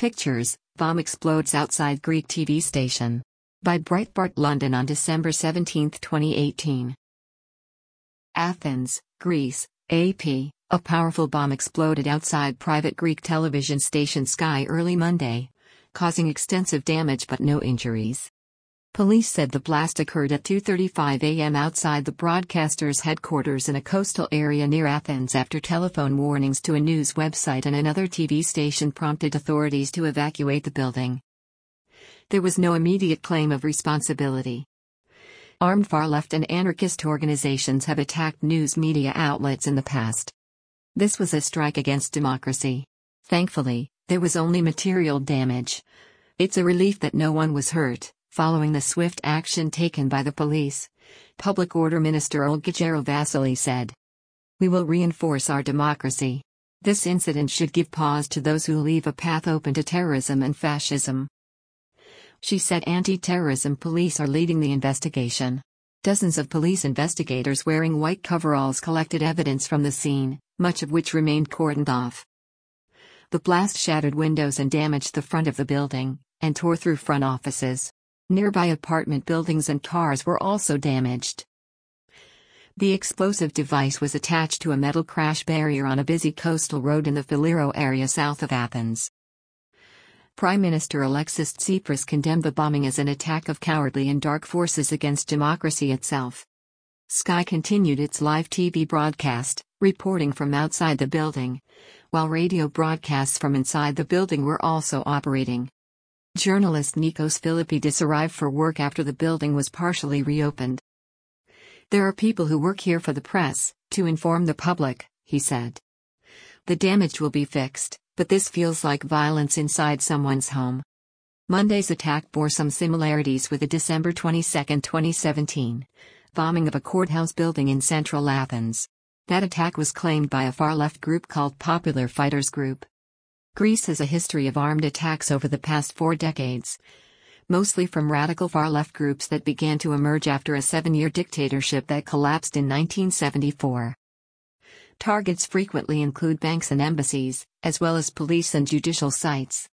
Pictures, bomb explodes outside Greek TV station. By Breitbart London on December 17, 2018. Athens, Greece, AP. A powerful bomb exploded outside private Greek television station Sky early Monday, causing extensive damage but no injuries. Police said the blast occurred at 2:35 a.m. outside the broadcaster's headquarters in a coastal area near Athens after telephone warnings to a news website and another TV station prompted authorities to evacuate the building. There was no immediate claim of responsibility. Armed far-left and anarchist organizations have attacked news media outlets in the past. This was a strike against democracy. Thankfully, there was only material damage. It's a relief that no one was hurt, following the swift action taken by the police, Public Order Minister Olga Gerovasily said. We will reinforce our democracy. This incident should give pause to those who leave a path open to terrorism and fascism. She said anti-terrorism police are leading the investigation. Dozens of police investigators wearing white coveralls collected evidence from the scene, much of which remained cordoned off. The blast shattered windows and damaged the front of the building, and tore through front offices. Nearby apartment buildings and cars were also damaged. The explosive device was attached to a metal crash barrier on a busy coastal road in the Filiro area south of Athens. Prime Minister Alexis Tsipras condemned the bombing as an attack of cowardly and dark forces against democracy itself. Sky continued its live TV broadcast, reporting from outside the building, while radio broadcasts from inside the building were also operating. Journalist Nikos Philippidis arrived for work after the building was partially reopened. There are people who work here for the press, to inform the public, he said. The damage will be fixed, but this feels like violence inside someone's home. Monday's attack bore some similarities with the December 22, 2017, bombing of a courthouse building in central Athens. That attack was claimed by a far-left group called Popular Fighters Group. Greece has a history of armed attacks over the past 4 decades, mostly from radical far-left groups that began to emerge after a 7-year dictatorship that collapsed in 1974. Targets frequently include banks and embassies, as well as police and judicial sites.